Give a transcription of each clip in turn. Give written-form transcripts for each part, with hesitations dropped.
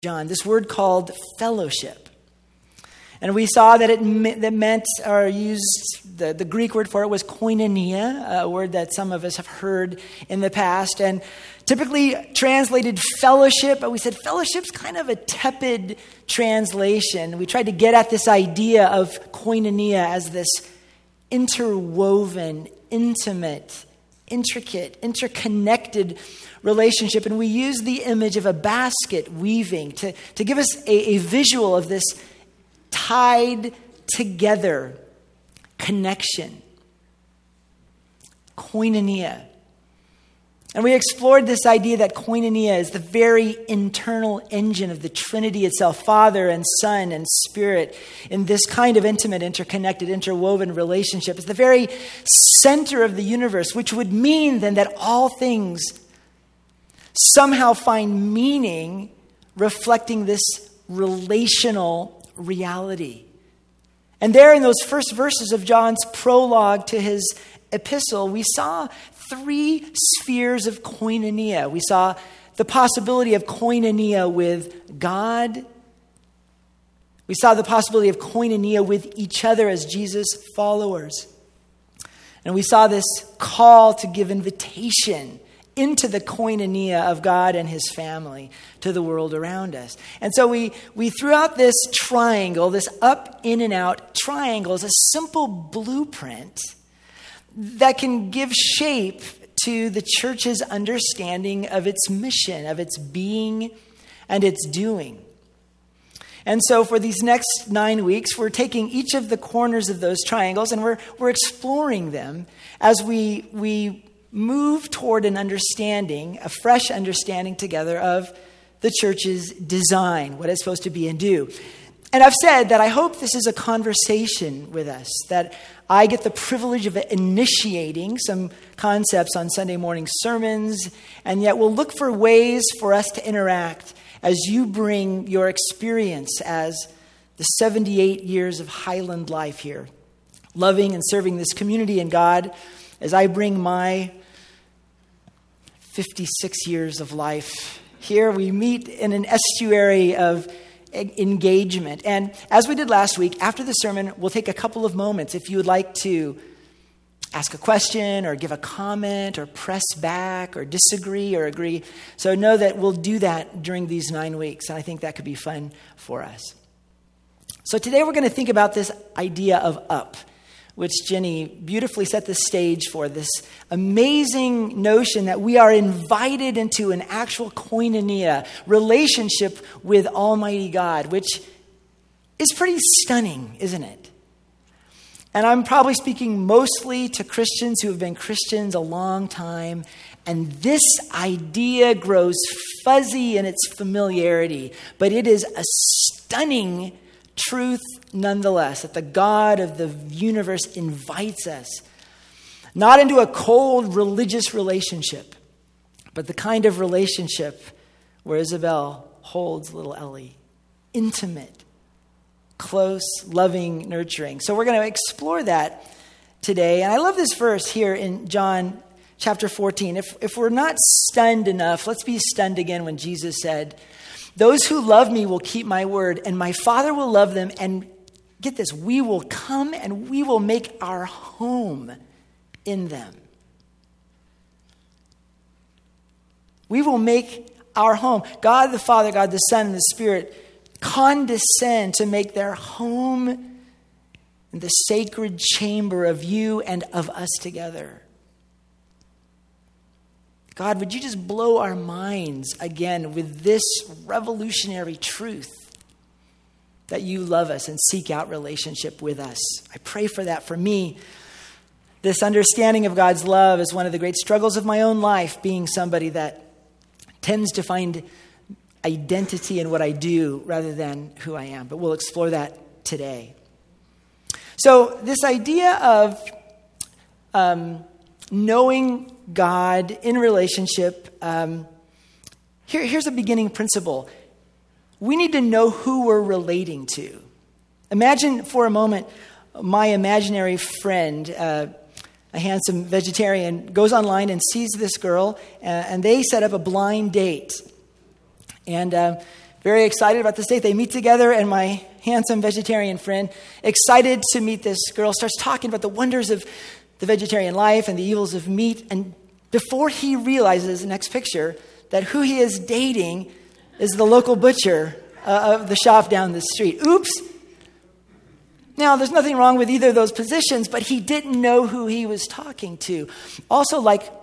John, this word called fellowship. And we saw that it meant, or used, the Greek word for it was koinonia, a word that some of us have heard in the past, and typically translated fellowship, but we said fellowship's kind of a tepid translation. We tried to get at this idea of koinonia as this interwoven, intimate, intricate, interconnected relationship. And we use the image of a basket weaving to give us a visual of this tied together connection. Koinonia. And we explored this idea that koinonia is the very internal engine of the Trinity itself, Father and Son and Spirit, in this kind of intimate, interconnected, interwoven relationship. It's the very center of the universe, which would mean then that all things somehow find meaning reflecting this relational reality. And there in those first verses of John's prologue to his epistle, we saw 3 spheres of koinonia. We saw the possibility of koinonia with God. We saw the possibility of koinonia with each other as Jesus followers. And we saw this call to give invitation into the koinonia of God and his family to the world around us. And so we threw out this triangle, this up, in, and out triangle, as a simple blueprint that can give shape to the church's understanding of its mission, of its being and its doing. And so for these next 9 weeks, we're taking each of the corners of those triangles and we're exploring them as we move toward an understanding, a fresh understanding together of the church's design, what it's supposed to be and do. And I've said that I hope this is a conversation with us, that I get the privilege of initiating some concepts on Sunday morning sermons, and yet we'll look for ways for us to interact as you bring your experience as the 78 years of Highland life here, loving and serving this community and God, as I bring my 56 years of life here. We meet in an estuary of engagement. And as we did last week, after the sermon, we'll take a couple of moments if you would like to ask a question or give a comment or press back or disagree or agree. So know that we'll do that during these 9 weeks. And I think that could be fun for us. So today we're going to think about this idea of up, which Jenny beautifully set the stage for, this amazing notion that we are invited into an actual koinonia relationship with Almighty God, which is pretty stunning, isn't it? And I'm probably speaking mostly to Christians who have been Christians a long time, and this idea grows fuzzy in its familiarity, but it is a stunning truth nonetheless, that the God of the universe invites us not into a cold religious relationship, but the kind of relationship where Isabel holds little Ellie. Intimate, close, loving, nurturing. So we're going to explore that today. And I love this verse here in John chapter 14. If we're not stunned enough, let's be stunned again when Jesus said, "Those who love me will keep my word, and my Father will love them, and get this, we will come and we will make our home in them." We will make our home. God the Father, God the Son, and the Spirit condescend to make their home in the sacred chamber of you and of us together. God, would you just blow our minds again with this revolutionary truth that you love us and seek out relationship with us. I pray for that for me. This understanding of God's love is one of the great struggles of my own life, being somebody that tends to find identity in what I do rather than who I am. But we'll explore that today. So this idea of knowing God in relationship, here's a beginning principle. We need to know who we're relating to. Imagine for a moment my imaginary friend, a handsome vegetarian, goes online and sees this girl, and they set up a blind date. And very excited about this date. They meet together, and my handsome vegetarian friend, excited to meet this girl, starts talking about the wonders of the vegetarian life and the evils of meat. And before he realizes, next picture, that who he is dating is the local butcher of the shop down the street. Oops. Now, there's nothing wrong with either of those positions, but he didn't know who he was talking to. Also, like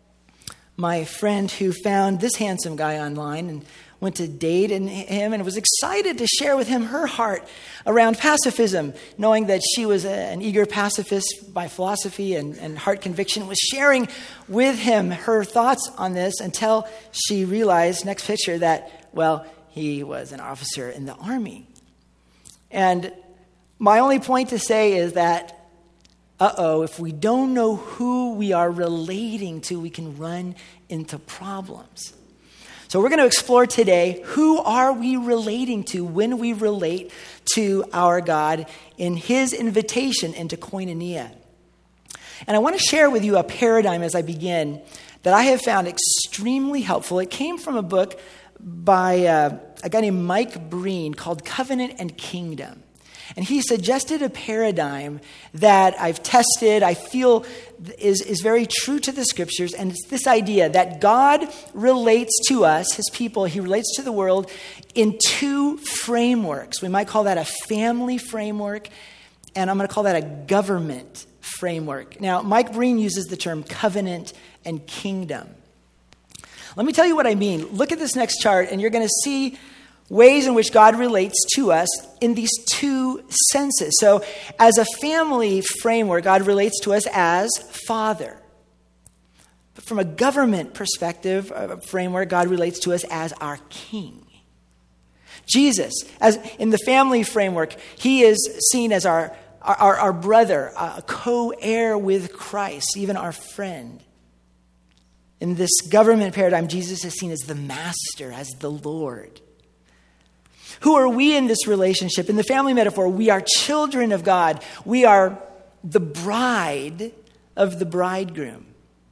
my friend who found this handsome guy online and went to date him and was excited to share with him her heart around pacifism, knowing that she was an eager pacifist by philosophy and heart conviction, was sharing with him her thoughts on this until she realized, next picture, that, well, he was an officer in the army. And my only point to say is that, if we don't know who we are relating to, we can run into problems. So we're going to explore today, who are we relating to when we relate to our God in his invitation into koinonia. And I want to share with you a paradigm as I begin that I have found extremely helpful. It came from a book by a guy named Mike Breen called Covenant and Kingdom. And he suggested a paradigm that I've tested, I feel is very true to the scriptures. And it's this idea that God relates to us, his people, he relates to the world in two frameworks. We might call that a family framework, and I'm going to call that a government framework. Now, Mike Breen uses the term covenant and kingdom. Let me tell you what I mean. Look at this next chart, and you're going to see ways in which God relates to us in these two senses. So as a family framework, God relates to us as Father. But from a government perspective, a framework, God relates to us as our King. Jesus, as in the family framework, he is seen as our brother, a co-heir with Christ, even our friend. In this government paradigm, Jesus is seen as the master, as the Lord. Who are we in this relationship? In the family metaphor, we are children of God. We are the bride of the bridegroom.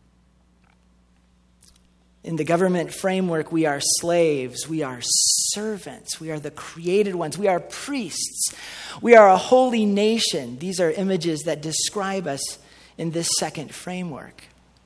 In the government framework, we are slaves. We are servants. We are the created ones. We are priests. We are a holy nation. These are images that describe us in this second framework.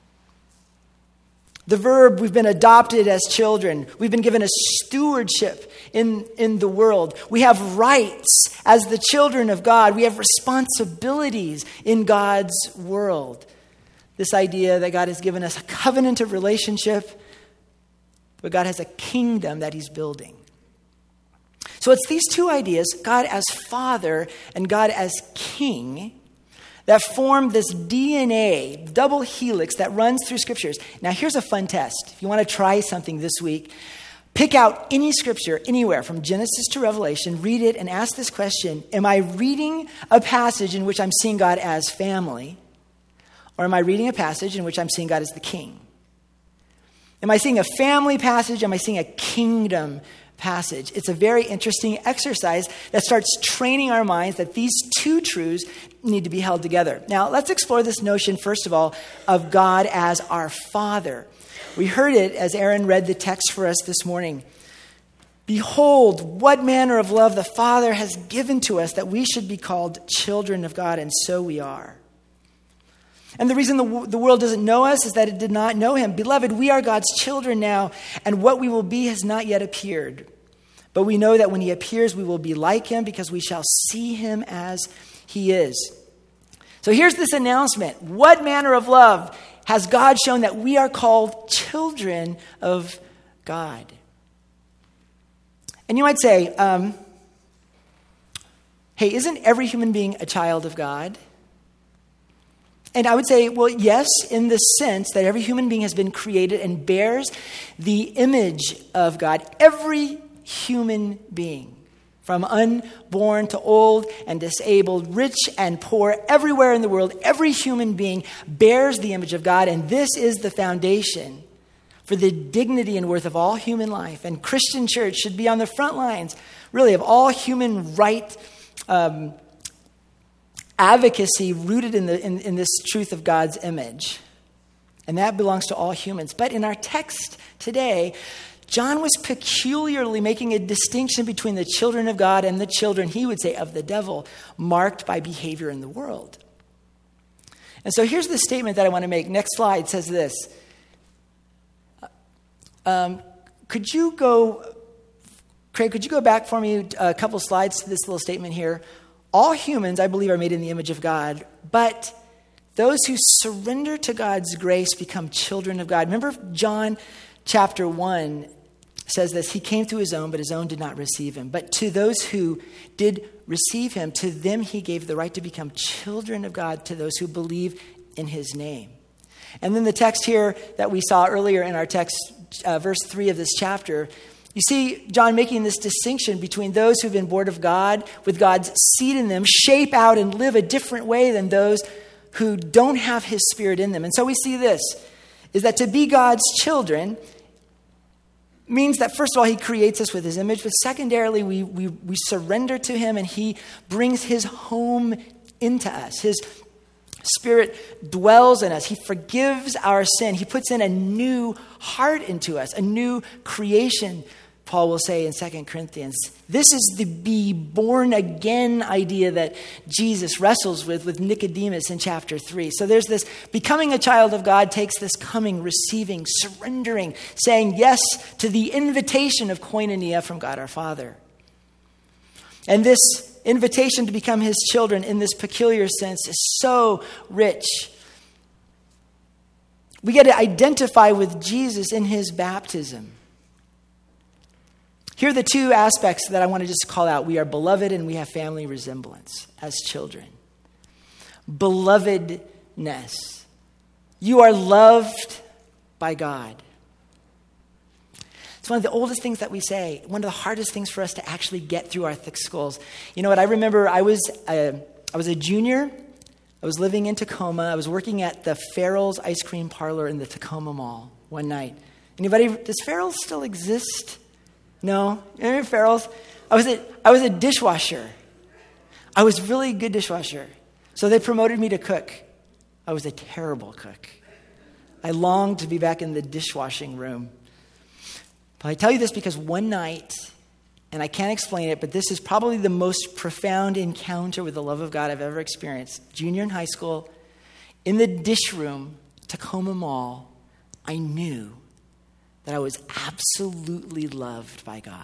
The verb, we've been adopted as children. We've been given a stewardship in the world. We have rights as the children of God. We have responsibilities in God's world. This idea that God has given us a covenant of relationship, but God has a kingdom that he's building. So it's these two ideas, God as Father and God as King, that form this DNA, double helix that runs through scriptures. Now, here's a fun test. If you want to try something this week, pick out any scripture, anywhere, from Genesis to Revelation, read it, and ask this question: am I reading a passage in which I'm seeing God as family? Or am I reading a passage in which I'm seeing God as the King? Am I seeing a family passage? Am I seeing a kingdom passage? It's a very interesting exercise that starts training our minds that these two truths need to be held together. Now, let's explore this notion, first of all, of God as our Father. We heard it as Aaron read the text for us this morning. Behold, what manner of love the Father has given to us that we should be called children of God, and so we are. And the reason the world doesn't know us is that it did not know him. Beloved, we are God's children now, and what we will be has not yet appeared. But we know that when he appears, we will be like him because we shall see him as he is. So here's this announcement. What manner of love has God shown that we are called children of God? And you might say, hey, isn't every human being a child of God? And I would say, well, yes, in the sense that every human being has been created and bears the image of God. Every human being, from unborn to old and disabled, rich and poor, everywhere in the world, every human being bears the image of God. And this is the foundation for the dignity and worth of all human life. And Christian church should be on the front lines, really, of all human right advocacy rooted in this truth of God's image. And that belongs to all humans. But in our text today, John was peculiarly making a distinction between the children of God and the children, he would say, of the devil, marked by behavior in the world. And so here's the statement that I want to make. Next slide says this. Could you go back for me a couple slides to this little statement here? All humans, I believe, are made in the image of God, but those who surrender to God's grace become children of God. Remember John chapter 1 says this, he came to his own, but his own did not receive him. But to those who did receive him, to them he gave the right to become children of God, to those who believe in his name. And then the text here that we saw earlier in our text, verse 3 of this chapter, you see John making this distinction between those who've been born of God, with God's seed in them, shape out and live a different way than those who don't have his Spirit in them. And so we see this, is that to be God's children means that, first of all, he creates us with his image, but secondarily, we surrender to him and he brings his home into us. His Spirit dwells in us. He forgives our sin. He puts in a new heart into us, a new creation, Paul will say in 2 Corinthians. This is the be born again idea that Jesus wrestles with Nicodemus in chapter 3. So there's this becoming a child of God takes this coming, receiving, surrendering, saying yes to the invitation of koinonia from God our Father. And this invitation to become his children in this peculiar sense is so rich. We get to identify with Jesus in his baptism. Here are the two aspects that I want to just call out. We are beloved and we have family resemblance as children. Belovedness. You are loved by God. It's one of the oldest things that we say, one of the hardest things for us to actually get through our thick skulls. You know what, I remember I was a junior. I was living in Tacoma. I was working at the Farrell's Ice Cream Parlor in the Tacoma Mall one night. Anybody, does Farrell's still exist? No? Remember Farrell's? I was a dishwasher. I was really good dishwasher. So they promoted me to cook. I was a terrible cook. I longed to be back in the dishwashing room. But I tell you this because one night, and I can't explain it, but this is probably the most profound encounter with the love of God I've ever experienced. Junior in high school, in the dish room, Tacoma Mall, I knew that I was absolutely loved by God.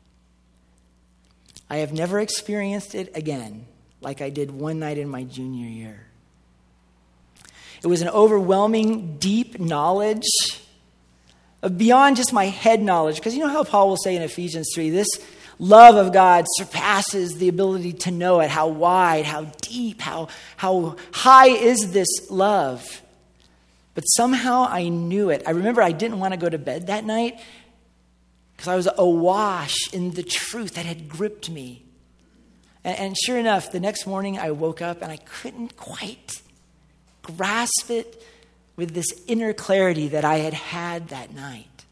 I have never experienced it again like I did one night in my junior year. It was an overwhelming, deep knowledge beyond just my head knowledge. Because you know how Paul will say in Ephesians 3, this love of God surpasses the ability to know it. How wide, how deep, how high is this love? But somehow I knew it. I remember I didn't want to go to bed that night because I was awash in the truth that had gripped me. And sure enough, the next morning I woke up and I couldn't quite grasp it with this inner clarity that I had had that night.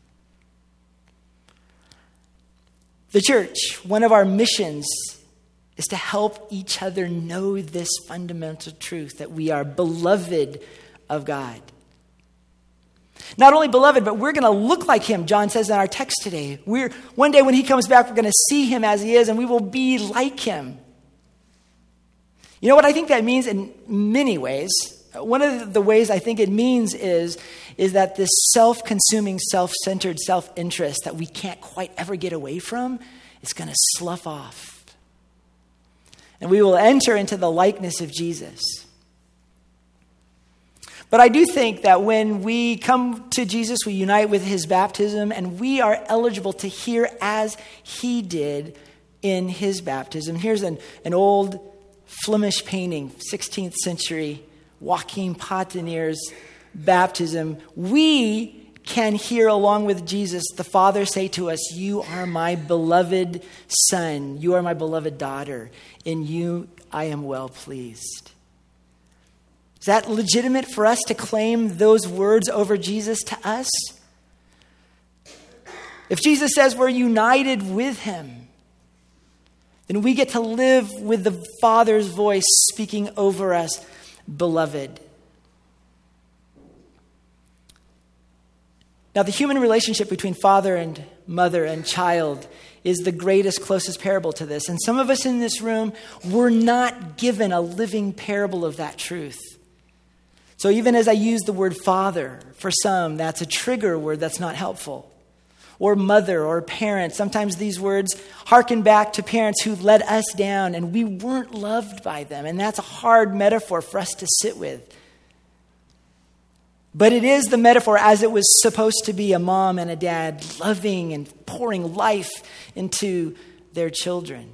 The church, one of our missions is to help each other know this fundamental truth that we are beloved of God. Not only beloved, but we're going to look like him, John says in our text today. One day when he comes back, we're going to see him as he is, and we will be like him. You know what I think that means in many ways? One of the ways I think it means is that this self-consuming, self-centered self-interest that we can't quite ever get away from is going to slough off. And we will enter into the likeness of Jesus. But I do think that when we come to Jesus, we unite with his baptism, and we are eligible to hear as he did in his baptism. Here's an old Flemish painting, 16th century, Joachim Patinier's baptism. We can hear along with Jesus, the Father say to us, "You are my beloved son. You are my beloved daughter. In you I am well pleased." Is that legitimate for us to claim those words over Jesus to us? If Jesus says we're united with him, then we get to live with the Father's voice speaking over us, beloved. Now, the human relationship between father and mother and child is the greatest, closest parable to this. And some of us in this room were not given a living parable of that truth. So even as I use the word father, for some, that's a trigger word that's not helpful. Or mother or parent. Sometimes these words harken back to parents who let us down and we weren't loved by them. And that's a hard metaphor for us to sit with. But it is the metaphor as it was supposed to be, a mom and a dad loving and pouring life into their children.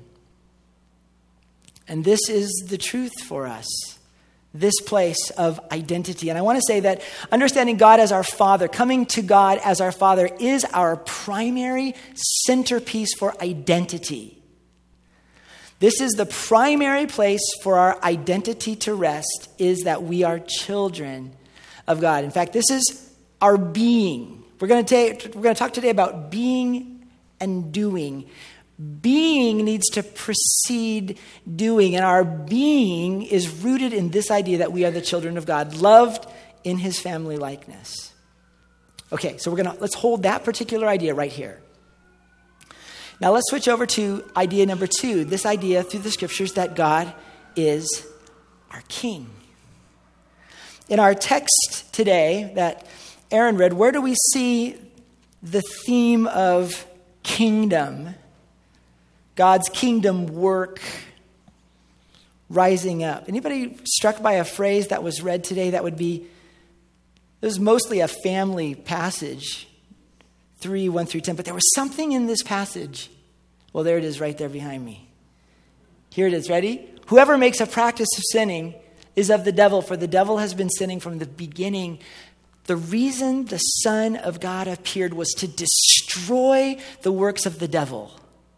And this is the truth for us, this place of identity. And I want to say that understanding God as our Father, coming to God as our Father, is our primary centerpiece for identity. This is the primary place for our identity to rest, is that we are children of God. In fact, this is our being. We're going to talk today about being and doing. Being needs to precede doing, and our being is rooted in this idea that we are the children of God, loved in his family likeness. Okay, so let's hold that particular idea right here. Now let's switch over to idea number 2, this idea through the scriptures that God is our King. In our text today that Aaron read, where do we see the theme of kingdom, God's kingdom work rising up? Anybody struck by a phrase that was read today that this was mostly a family passage, 3:1-10, but there was something in this passage. Well, there it is right there behind me. Here it is, ready? Whoever makes a practice of sinning is of the devil, for the devil has been sinning from the beginning. The reason the Son of God appeared was to destroy the works of the devil.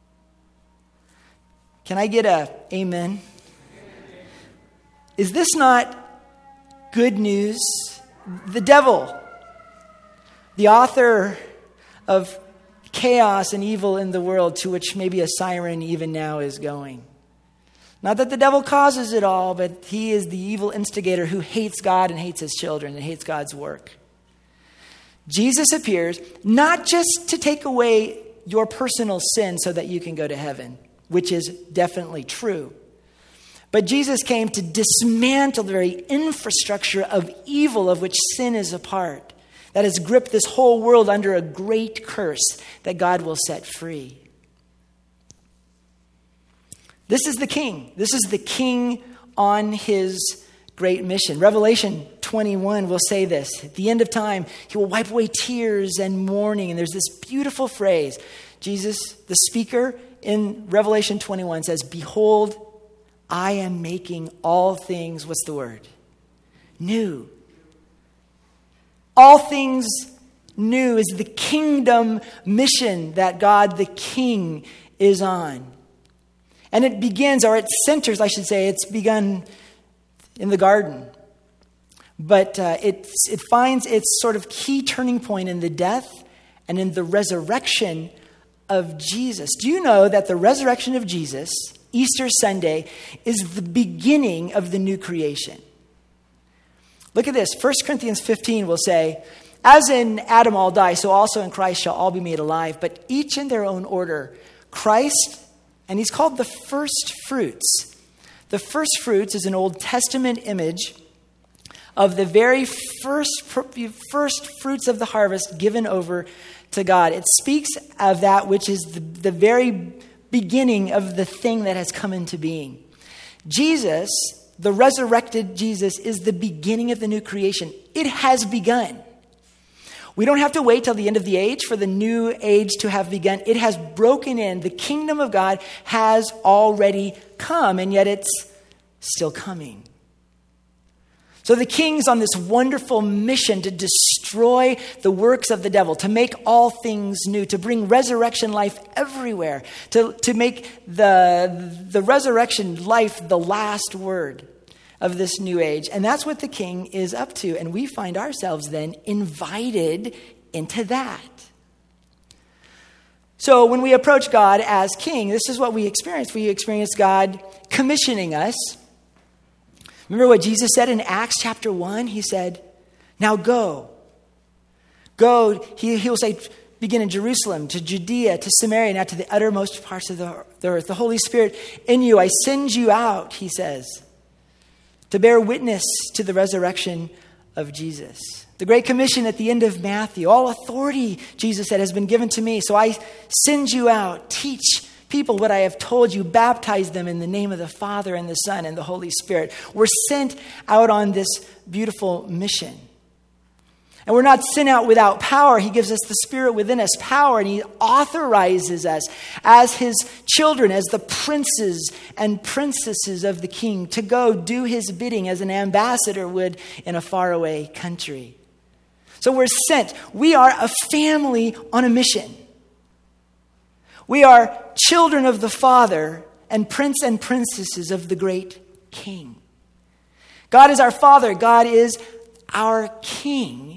Can I get a amen? Is this not good news? The devil, the author of chaos and evil in the world, to which maybe a siren even now is going. Not that the devil causes it all, but he is the evil instigator who hates God and hates his children and hates God's work. Jesus appears not just to take away your personal sin so that you can go to heaven, which is definitely true. But Jesus came to dismantle the very infrastructure of evil of which sin is a part, that has gripped this whole world under a great curse that God will set free. This is the King. This is the King on his great mission. Revelation 21 will say this. At the end of time, he will wipe away tears and mourning. And there's this beautiful phrase. Jesus, the speaker in Revelation 21 says, "Behold, I am making all things," what's the word? New. All things new is the kingdom mission that God the King is on. And it begins, or it centers, I should say, it's begun in the garden. But it finds its sort of key turning point in the death and in the resurrection of Jesus. Do you know that the resurrection of Jesus, Easter Sunday, is the beginning of the new creation? Look at this. 1 Corinthians 15 will say, "As in Adam all die, so also in Christ shall all be made alive, but each in their own order. Christ," and he's called the first fruits. The first fruits is an Old Testament image of the very first fruits of the harvest given over to God. It speaks of that which is the very beginning of the thing that has come into being. Jesus, the resurrected Jesus, is the beginning of the new creation. It has begun. We don't have to wait till the end of the age for the new age to have begun. It has broken in. The kingdom of God has already come, and yet it's still coming. So the King's on this wonderful mission to destroy the works of the devil, to make all things new, to bring resurrection life everywhere, to make the resurrection life the last word of this new age. And that's what the King is up to. And we find ourselves then invited into that. So when we approach God as King, this is what we experience. We experience God commissioning us. Remember what Jesus said in Acts chapter 1? He said, "Now go." Go, he will say, begin in Jerusalem, to Judea, to Samaria, now to the uttermost parts of the earth. The Holy Spirit in you, I send you out, he says, to bear witness to the resurrection of Jesus. The Great Commission at the end of Matthew, all authority, Jesus said, has been given to me. So I send you out, teach people what I have told you, baptize them in the name of the Father and the Son and the Holy Spirit. We're sent out on this beautiful mission. And we're not sent out without power. He gives us the Spirit within us, power, and he authorizes us as his children, as the princes and princesses of the King, to go do his bidding as an ambassador would in a faraway country. So we're sent. We are a family on a mission. We are children of the Father and prince and princesses of the great King. God is our Father. God is our King.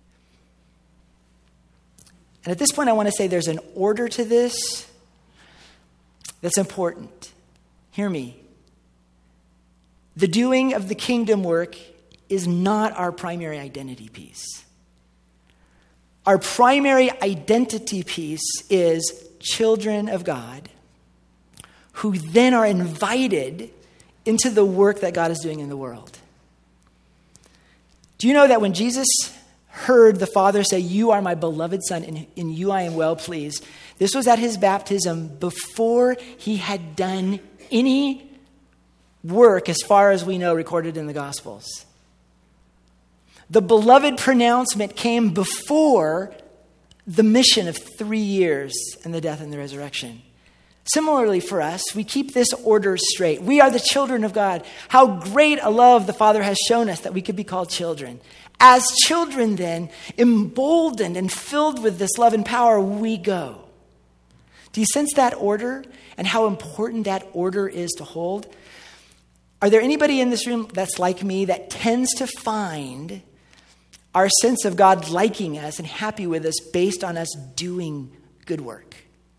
And at this point, I want to say there's an order to this that's important. Hear me. The doing of the kingdom work is not our primary identity piece. Our primary identity piece is children of God who then are invited into the work that God is doing in the world. Do you know that when Jesus heard the Father say, "You are my beloved Son, and in you I am well pleased," this was at his baptism before he had done any work, as far as we know, recorded in the Gospels. The beloved pronouncement came before the mission of 3 years and the death and the resurrection. Similarly for us, we keep this order straight. We are the children of God. How great a love the Father has shown us that we could be called children. As children then, emboldened and filled with this love and power, we go. Do you sense that order and how important that order is to hold? Are there anybody in this room that's like me that tends to find our sense of God liking us and happy with us based on us doing good work?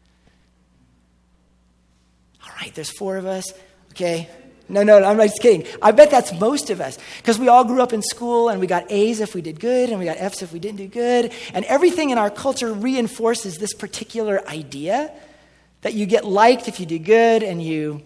All right, there's 4 of us. Okay. No, I'm just kidding. I bet that's most of us, because we all grew up in school and we got A's if we did good and we got F's if we didn't do good. And everything in our culture reinforces this particular idea that you get liked if you do good and you're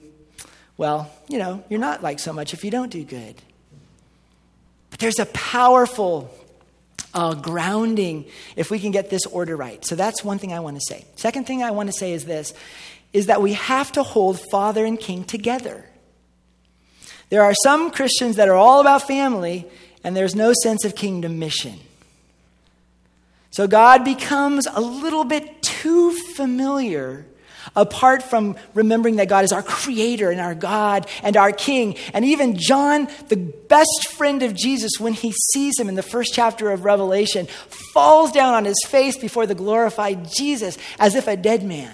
not liked so much if you don't do good. But there's a powerful grounding if we can get this order right. So that's one thing I want to say. Second thing I want to say is this, is that we have to hold Father and King together. There are some Christians that are all about family, and there's no sense of kingdom mission. So God becomes a little bit too familiar apart from remembering that God is our creator and our God and our King. And even John, the best friend of Jesus, when he sees him in the first chapter of Revelation, falls down on his face before the glorified Jesus as if a dead man.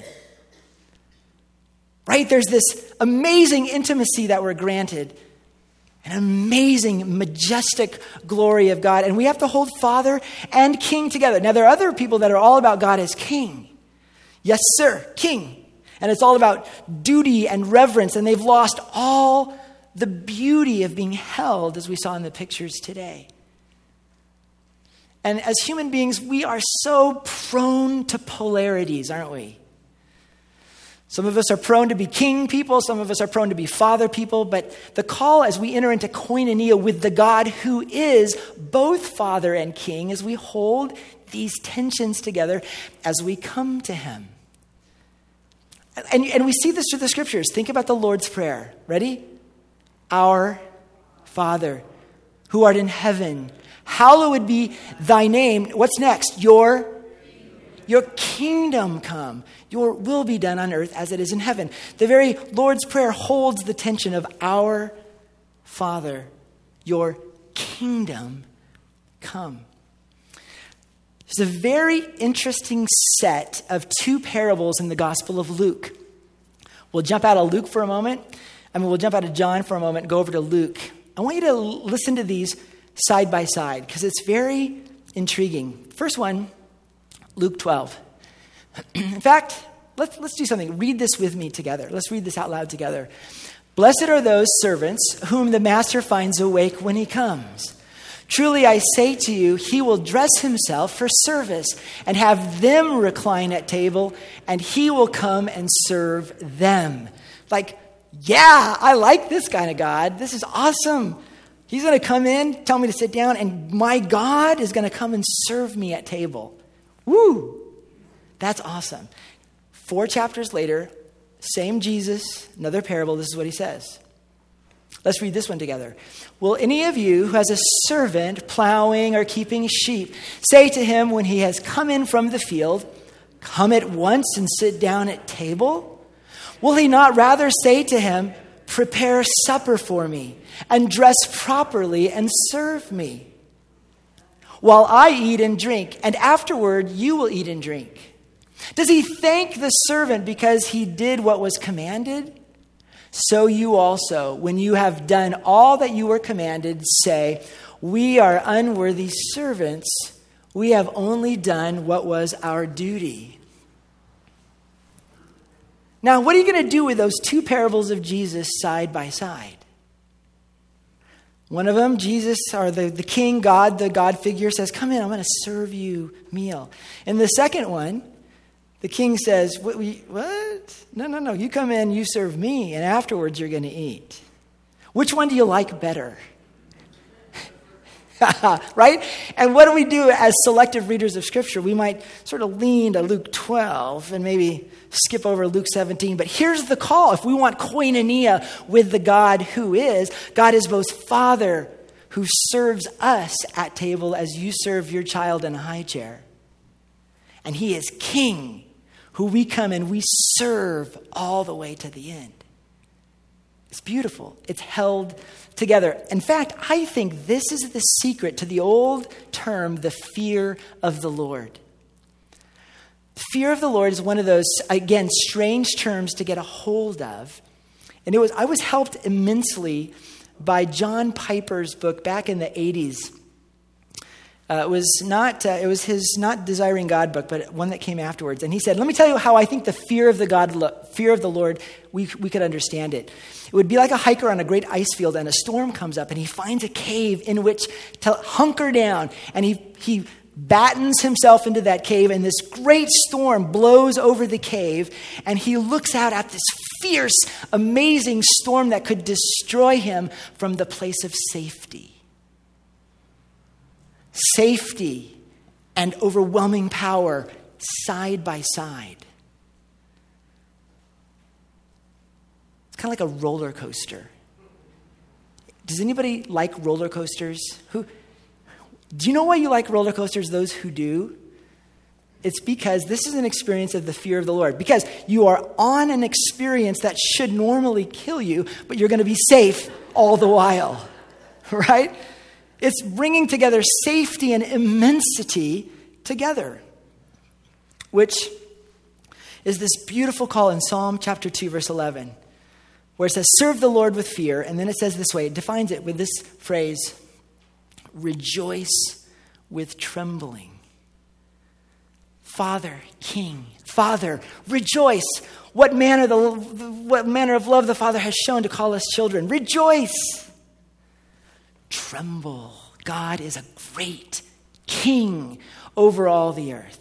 Right? There's this amazing intimacy that we're granted. An amazing, majestic glory of God. And we have to hold Father and King together. Now, there are other people that are all about God as King. Yes, sir, King. And it's all about duty and reverence. And they've lost all the beauty of being held, as we saw in the pictures today. And as human beings, we are so prone to polarities, aren't we? Some of us are prone to be king people. Some of us are prone to be father people. But the call as we enter into koinonia with the God who is both father and king, as we hold these tensions together as we come to him. And we see this through the scriptures. Think about the Lord's Prayer. Ready? Our Father, who art in heaven, hallowed be thy name. What's next? Your kingdom come. Your will be done on earth as it is in heaven. The very Lord's Prayer holds the tension of our Father, your kingdom come. There's a very interesting set of 2 parables in the Gospel of Luke. We'll jump out of Luke for a moment. We'll jump out of John for a moment and go over to Luke. I want you to listen to these side by side because it's very intriguing. First one, Luke 12. In fact, let's do something. Read this with me together. Let's read this out loud together. Blessed are those servants whom the master finds awake when he comes. Truly I say to you, he will dress himself for service and have them recline at table, and he will come and serve them. Like, yeah, I like this kind of God. This is awesome. He's going to come in, tell me to sit down, and my God is going to come and serve me at table. Woo! That's awesome. 4 chapters later, same Jesus, another parable. This is what he says. Let's read this one together. Will any of you who has a servant plowing or keeping sheep say to him when he has come in from the field, come at once and sit down at table? Will he not rather say to him, prepare supper for me and dress properly and serve me, while I eat and drink, and afterward you will eat and drink? Does he thank the servant because he did what was commanded? So you also, when you have done all that you were commanded, say, we are unworthy servants. We have only done what was our duty. Now, what are you going to do with those 2 parables of Jesus side by side? One of them, Jesus, or the king, God, the God figure says, come in, I'm going to serve you meal. And the second one, the king says, what? No, you come in, you serve me, and afterwards you're going to eat. Which one do you like better? Right? And what do we do as selective readers of Scripture? We might sort of lean to Luke 12 and maybe skip over Luke 17. But here's the call. If we want koinonia with the God is both Father who serves us at table as you serve your child in a high chair. And he is King, who we come and we serve all the way to the end. It's beautiful. It's held together. In fact, I think this is the secret to the old term, the fear of the Lord. The fear of the Lord is one of those, again, strange terms to get a hold of. And I was helped immensely by John Piper's book back in the 80s. It was his Not Desiring God book, but one that came afterwards. And he said, let me tell you how I think the fear of the Lord, we could understand it. It would be like a hiker on a great ice field and a storm comes up and he finds a cave in which to hunker down. And he battens himself into that cave and this great storm blows over the cave. And he looks out at this fierce, amazing storm that could destroy him from the place of safety. Safety and overwhelming power side by side. It's kind of like a roller coaster. Does anybody like roller coasters? Do you know why you like roller coasters? Those who do. It's because this is an experience of the fear of the Lord. Because you are on an experience that should normally kill you, but you're going to be safe all the while. Right? It's bringing together safety and immensity together, which is this beautiful call in Psalm chapter 2, verse 11, where it says, serve the Lord with fear. And then it says this way, it defines it with this phrase, rejoice with trembling. Father, King, Father, rejoice. What manner of love the Father has shown to call us children. Rejoice. Tremble. God is a great King over all the earth.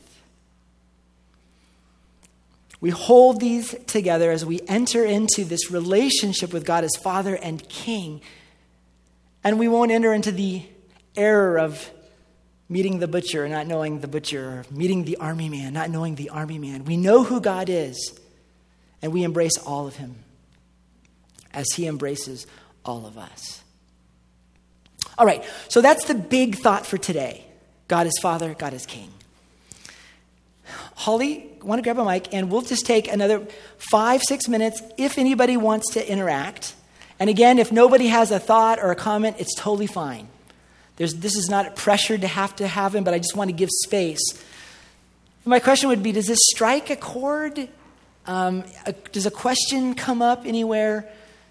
We hold these together as we enter into this relationship with God as Father and King. And we won't enter into the error of meeting the butcher and not knowing the butcher, or meeting the army man, not knowing the army man. We know who God is, and we embrace all of him as he embraces all of us. All right, so that's the big thought for today. God is Father, God is King. Holly, want to grab a mic, and we'll just take another 5-6 minutes if anybody wants to interact. And again, if nobody has a thought or a comment, it's totally fine. This is not pressured to have him, but I just want to give space. My question would be, does this strike a chord? Does a question come up anywhere?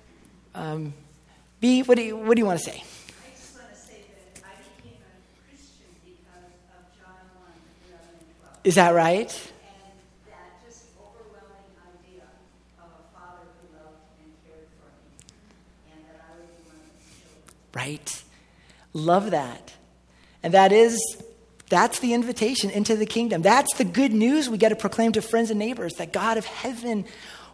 B, what do you want to say? Is that right? And that just overwhelming idea of a father who loved and cared for me, and that I would be one of his children. Right. Love that. And that's the invitation into the kingdom. That's the good news we get to proclaim to friends and neighbors, that God of heaven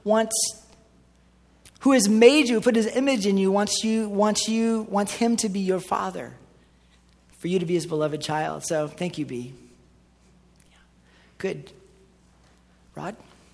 who has made you, put his image in you, wants him to be your father, for you to be his beloved child. So thank you, B. Yeah. Good. Rod?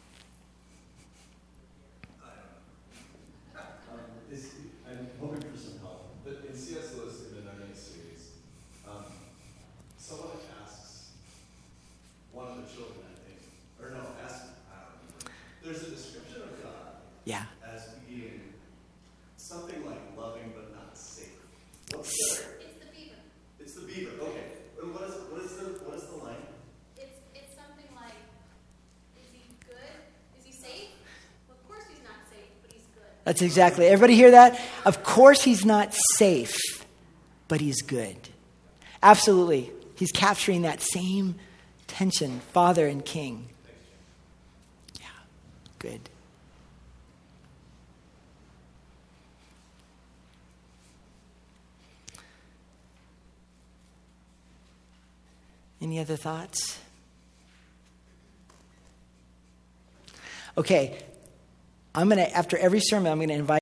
I'm hoping for some help. But in C.S. Lewis, in the Narnia series, someone asks one of the children, I think, or no, I don't remember. There's a description of God Yeah. as being something like loving but not safe. What's the? It's the beaver. It's the beaver. Okay. And what is the line? It's something like, is he good? Is he safe? Well, of course he's not safe, but he's good. That's exactly. Everybody hear that? Of course he's not safe, but he's good. Absolutely. He's capturing that same tension, Father and King. Yeah, good. Any other thoughts? Okay, after every sermon, I'm going to invite